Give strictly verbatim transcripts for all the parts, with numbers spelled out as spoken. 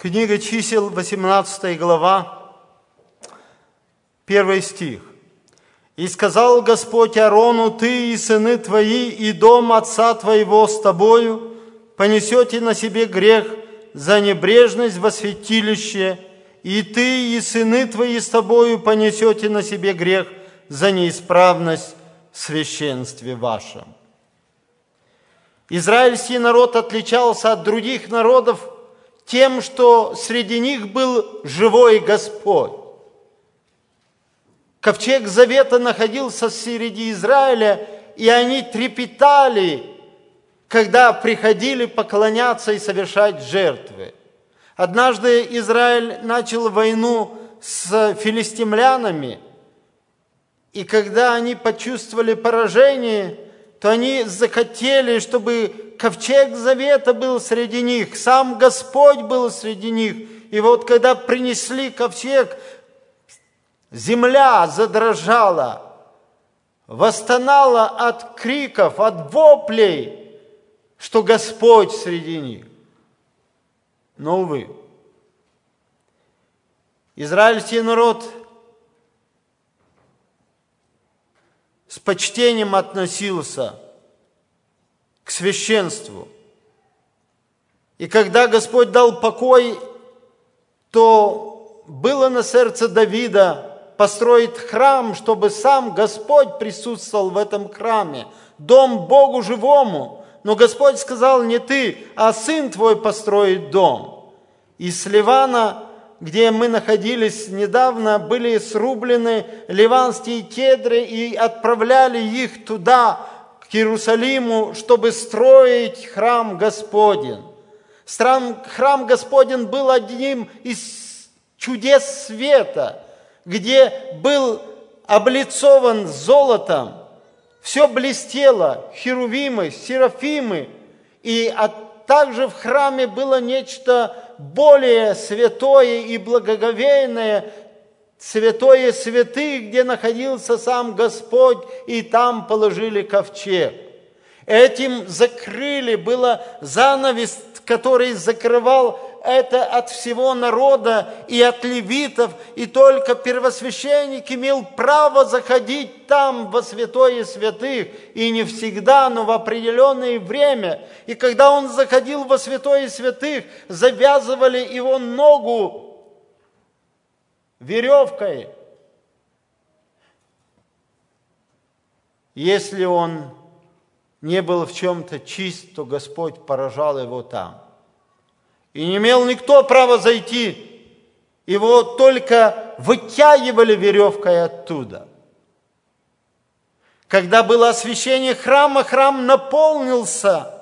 Книга Чисел, восемнадцатая глава, первый стих. «И сказал Господь Аарону: ты и сыны твои, и дом отца твоего с тобою понесете на себе грех за небрежность во святилище, и ты и сыны твои с тобою понесете на себе грех за неисправность в священстве вашем». Израильский народ отличался от других народов тем, что среди них был живой Господь. Ковчег Завета находился среди Израиля, и они трепетали, когда приходили поклоняться и совершать жертвы. Однажды Израиль начал войну с филистимлянами, и когда они почувствовали поражение, то они захотели, чтобы ковчег Завета был среди них, сам Господь был среди них. И вот когда принесли ковчег, земля задрожала, восстонала от криков, от воплей, что Господь среди них. Но, увы, израильский народ с почтением относился к священству. И когда Господь дал покой, то было на сердце Давида построить храм, чтобы сам Господь присутствовал в этом храме, дом Богу живому. Но Господь сказал: не ты, а сын твой построит дом. И с Ливана, где мы находились недавно, были срублены ливанские кедры и отправляли их туда, к Иерусалиму, чтобы строить храм Господень. Храм Господень был одним из чудес света, где был облицован золотом, все блестело, херувимы, серафимы, и также в храме было нечто более святое и благоговейное, святое святых, где находился сам Господь, и там положили ковчег. Этим закрыли, было занавес, который закрывал это от всего народа и от левитов, и только первосвященник имел право заходить там во святое святых, и не всегда, но в определенное время. И когда он заходил во святое святых, завязывали его ногу веревкой. Если он не был в чем-то чист, то Господь поражал его там. И не имел никто права зайти. Его только вытягивали веревкой оттуда. Когда было освящение храма, храм наполнился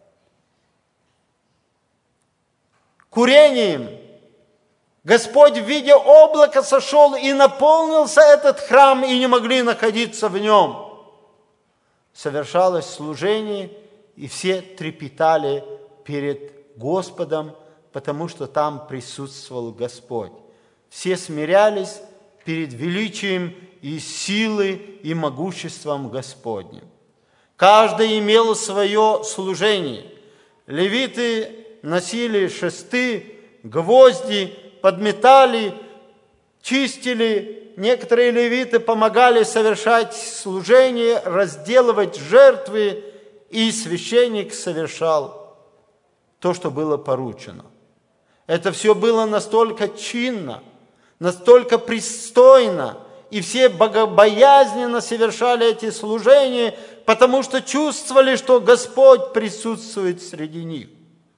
курением. Господь в виде облака сошел, и наполнился этот храм, и не могли находиться в нем. Совершалось служение, и все трепетали перед Господом, потому что там присутствовал Господь. Все смирялись перед величием и силой и могуществом Господним. Каждый имел свое служение. Левиты носили шесты, гвозди, подметали, чистили. Некоторые левиты помогали совершать служение, разделывать жертвы, и священник совершал то, что было поручено. Это все было настолько чинно, настолько пристойно, и все богобоязненно совершали эти служения, потому что чувствовали, что Господь присутствует среди них.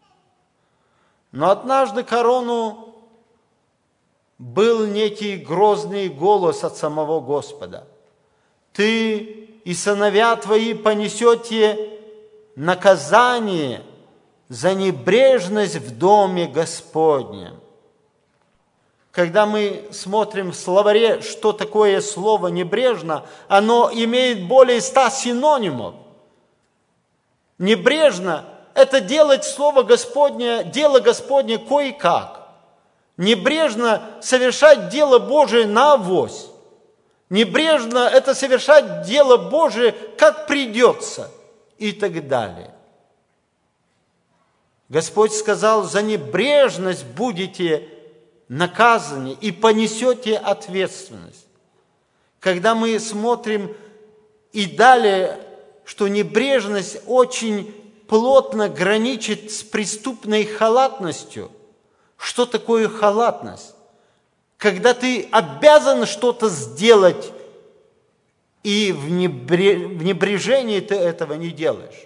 Но однажды к Аарону был некий грозный голос от самого Господа: «Ты и сыновья твои понесете наказание за небрежность в доме Господнем». Когда мы смотрим в словаре, что такое слово «небрежно», оно имеет более ста синонимов. Небрежно – это делать слово Господне, дело Господне кое-как. Небрежно – совершать дело Божие наавось. Небрежно – это совершать дело Божие как придется и так далее. Господь сказал, за небрежность будете наказаны и понесете ответственность. Когда мы смотрим и далее, что небрежность очень плотно граничит с преступной халатностью. Что такое халатность? Когда ты обязан что-то сделать, и в небрежении ты этого не делаешь.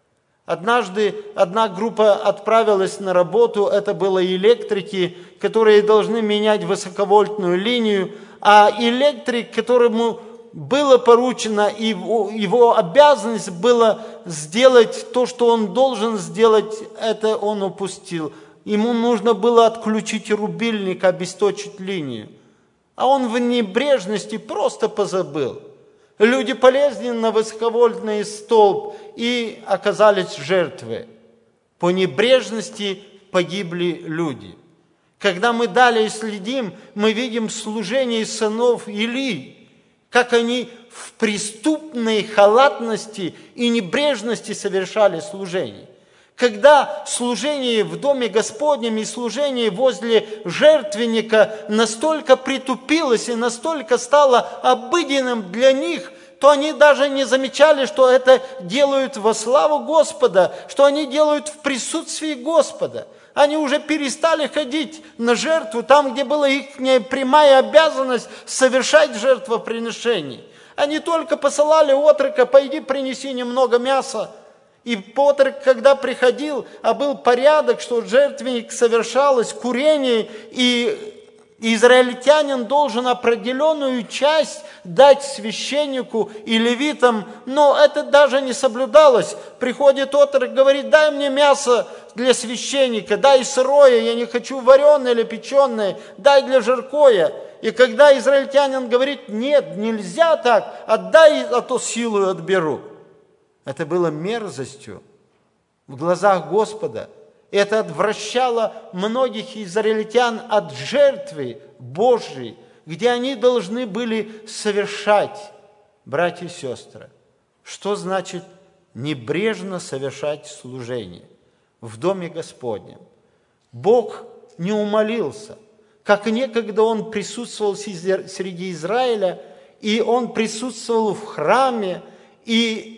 Однажды одна группа отправилась на работу, это были электрики, которые должны менять высоковольтную линию, а электрик, которому было поручено, и его обязанность была сделать то, что он должен сделать, это он упустил. Ему нужно было отключить рубильник, обесточить линию. А он в небрежности просто позабыл. Люди полезли на высоковольтный столб и оказались жертвой. По небрежности погибли люди. Когда мы далее следим, мы видим служение сынов Илии, как они в преступной халатности и небрежности совершали служение. Когда служение в Доме Господнем и служение возле жертвенника настолько притупилось и настолько стало обыденным для них, то они даже не замечали, что это делают во славу Господа, что они делают в присутствии Господа. Они уже перестали ходить на жертву там, где была их прямая обязанность совершать жертвоприношение. Они только посылали отрока: пойди принеси немного мяса. И отрок, когда приходил, а был порядок, что жертвенник совершалось курение, и израильтянин должен определенную часть дать священнику и левитам, но это даже не соблюдалось. Приходит отрок, говорит: дай мне мясо для священника, дай сырое, я не хочу вареное или печеное, дай для жаркое. И когда израильтянин говорит: нет, нельзя так, отдай, а то силою отберу. Это было мерзостью в глазах Господа. Это отвращало многих израильтян от жертвы Божьей, где они должны были совершать, братья и сестры. Что значит небрежно совершать служение в Доме Господнем? Бог не умолился, как некогда Он присутствовал среди Израиля, и Он присутствовал в храме, и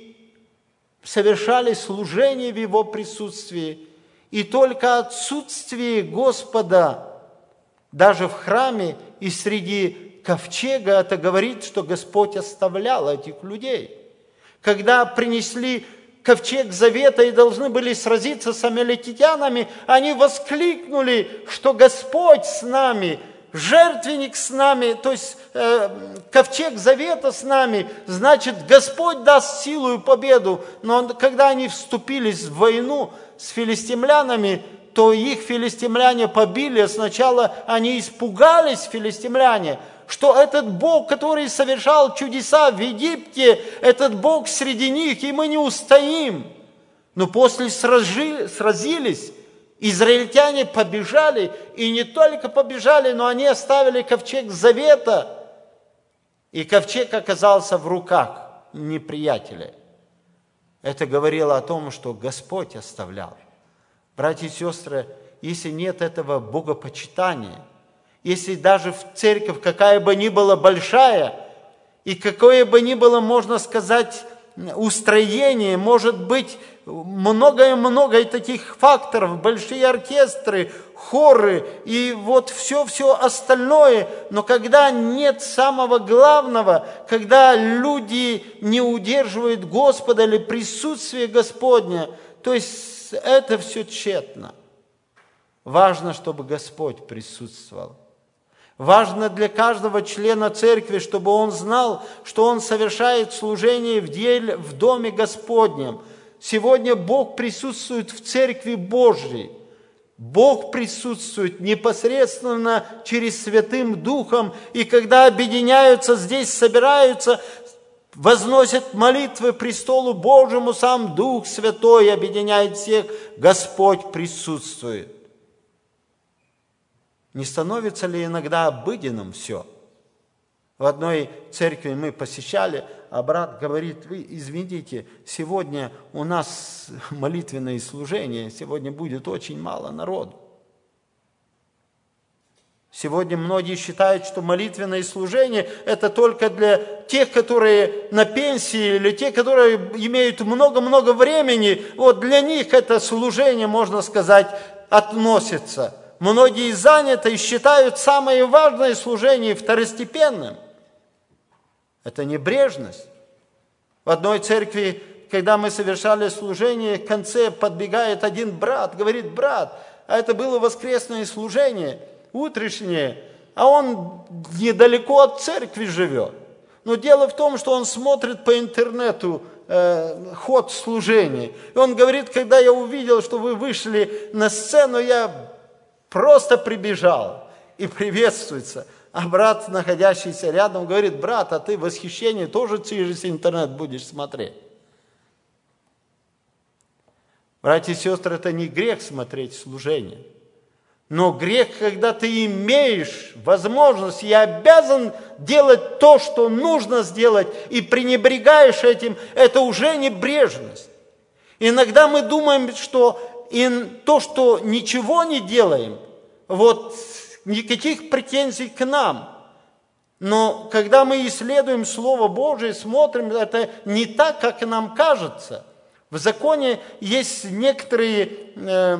совершали служение в Его присутствии, и только отсутствие Господа даже в храме и среди ковчега, это говорит, что Господь оставлял этих людей. Когда принесли ковчег завета и должны были сразиться с амаликитянами, они воскликнули, что Господь с нами, жертвенник с нами, то есть э, ковчег завета с нами, значит, Господь даст силу и победу. Но когда они вступили в войну с филистимлянами, то их филистимляне побили. Сначала они испугались, филистимляне, что этот Бог, который совершал чудеса в Египте, этот Бог среди них, и мы не устоим. Но после сражи, сразились, израильтяне побежали, и не только побежали, но они оставили ковчег завета, и ковчег оказался в руках неприятеля. Это говорило о том, что Господь оставлял. Братья и сестры, если нет этого богопочитания, если даже в церковь, какая бы ни была большая, и какое бы ни было, можно сказать, устроение, может быть, многое-многое таких факторов, большие оркестры, хоры и вот все-все остальное, но когда нет самого главного, когда люди не удерживают Господа или присутствие Господня, то есть это все тщетно. Важно, чтобы Господь присутствовал. Важно для каждого члена церкви, чтобы он знал, что он совершает служение в деле, в Доме Господнем. Сегодня Бог присутствует в Церкви Божьей. Бог присутствует непосредственно через Святым Духом. И когда объединяются здесь, собираются, возносят молитвы престолу Божьему, сам Дух Святой объединяет всех, Господь присутствует. Не становится ли иногда обыденным все? В одной церкви мы посещали, а брат говорит: вы извините, сегодня у нас молитвенное служение, сегодня будет очень мало народу. Сегодня многие считают, что молитвенное служение – это только для тех, которые на пенсии, или те, которые имеют много-много времени. Вот для них это служение, можно сказать, относится. Многие заняты и считают самое важное служение второстепенным. Это небрежность. В одной церкви, когда мы совершали служение, в конце подбегает один брат, говорит: брат, а это было воскресное служение, утрешнее, а он недалеко от церкви живет. Но дело в том, что он смотрит по интернету э, ход служения. И он говорит: когда я увидел, что вы вышли на сцену, я просто прибежал. И приветствуется. А брат, находящийся рядом, говорит: брат, а ты в восхищении тоже через интернет будешь смотреть? Братья и сестры, это не грех смотреть служение. Но грех, когда ты имеешь возможность и обязан делать то, что нужно сделать, и пренебрегаешь этим, это уже небрежность. Иногда мы думаем, что и то, что ничего не делаем, вот никаких претензий к нам. Но когда мы исследуем Слово Божие, смотрим, это не так, как нам кажется. В законе есть некоторые... Э,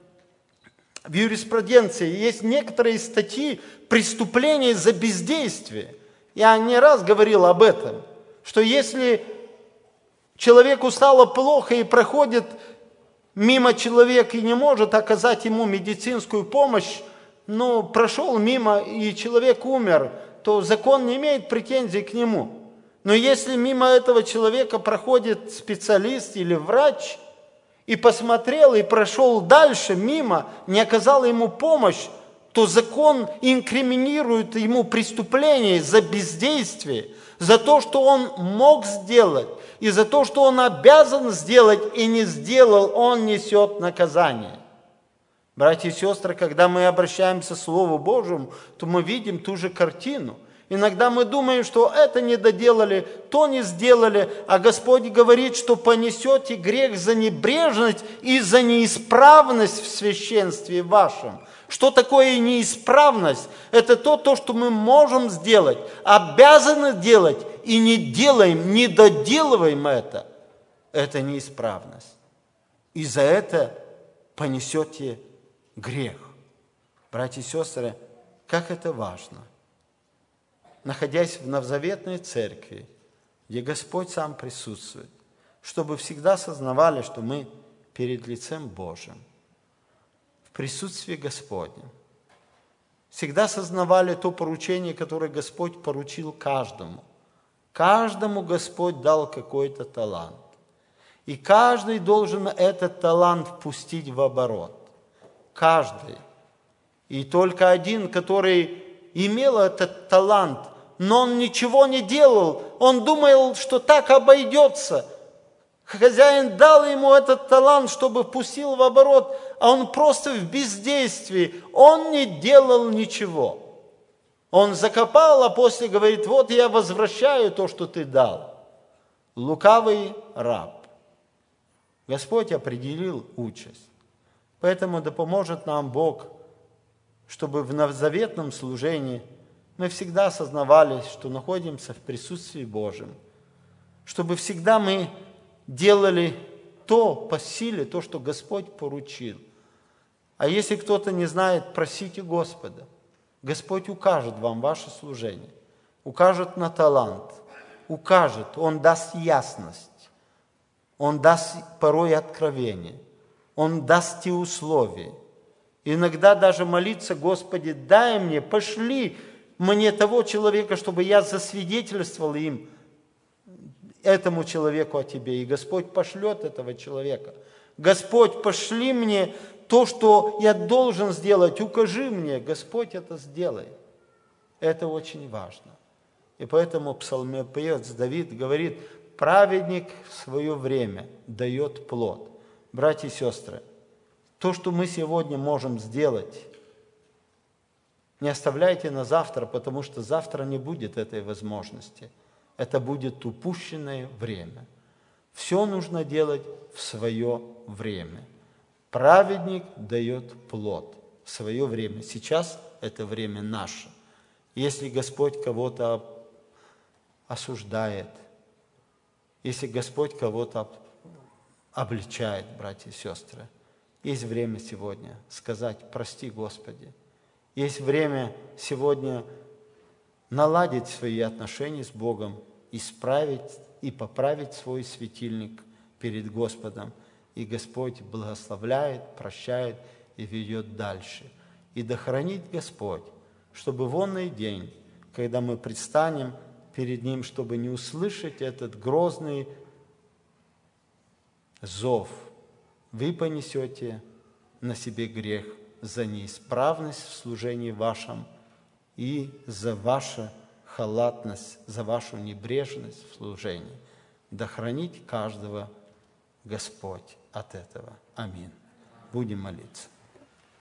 В юриспруденции есть некоторые статьи преступления за бездействие. Я не раз говорил об этом, что если человеку стало плохо и проходит мимо человек и не может оказать ему медицинскую помощь, но прошел мимо и человек умер, то закон не имеет претензий к нему. Но если мимо этого человека проходит специалист или врач, и посмотрел, и прошел дальше, мимо, не оказал ему помощь, то закон инкриминирует ему преступление за бездействие, за то, что он мог сделать, и за то, что он обязан сделать и не сделал, он несет наказание. Братья и сестры, когда мы обращаемся к Слову Божьему, то мы видим ту же картину. Иногда мы думаем, что это не доделали, то не сделали, а Господь говорит, что понесете грех за небрежность и за неисправность в священстве вашем. Что такое неисправность? Это то, то, что мы можем сделать, обязаны делать и не делаем, не доделываем это. Это неисправность. И за это понесете грех. Братья и сестры, как это важно! Находясь в новозаветной церкви, где Господь сам присутствует, чтобы всегда сознавали, что мы перед лицем Божьим, в присутствии Господнем. Всегда сознавали то поручение, которое Господь поручил каждому. Каждому Господь дал какой-то талант. И каждый должен этот талант впустить в оборот. Каждый. И только один, который имел этот талант, но он ничего не делал, он думал, что так обойдется. Хозяин дал ему этот талант, чтобы впустил в оборот, а он просто в бездействии, он не делал ничего. Он закопал, а после говорит: вот я возвращаю то, что ты дал. Лукавый раб. Господь определил участь. Поэтому да поможет нам Бог, чтобы в новозаветном служении мы всегда осознавали, что находимся в присутствии Божьем, чтобы всегда мы делали то по силе, то, что Господь поручил. А если кто-то не знает, просите Господа. Господь укажет вам ваше служение, укажет на талант, укажет, Он даст ясность, Он даст порой откровение, Он даст те условия. Иногда даже молиться: Господи, дай мне, пошли мне того человека, чтобы я засвидетельствовал им, этому человеку о Тебе. И Господь пошлет этого человека. Господь, пошли мне то, что я должен сделать, укажи мне. Господь это сделает. Это очень важно. И поэтому псалмопевец Давид говорит: праведник в свое время дает плод. Братья и сестры, то, что мы сегодня можем сделать, Не оставляйте на завтра, потому что завтра не будет этой возможности. Это будет упущенное время. Все нужно делать в свое время. Праведник дает плод в свое время. Сейчас это время наше. Если Господь кого-то осуждает, если Господь кого-то обличает, братья и сестры, есть время сегодня сказать: прости, Господи. Есть время сегодня наладить свои отношения с Богом, исправить и поправить свой светильник перед Господом. И Господь благословляет, прощает и ведет дальше. И да хранит Господь, чтобы в онный день, когда мы предстанем перед Ним, чтобы не услышать этот грозный зов: вы понесете на себе грех за неисправность в служении вашем и за вашу халатность, за вашу небрежность в служении. Да хранит каждого Господь от этого. Аминь. Будем молиться.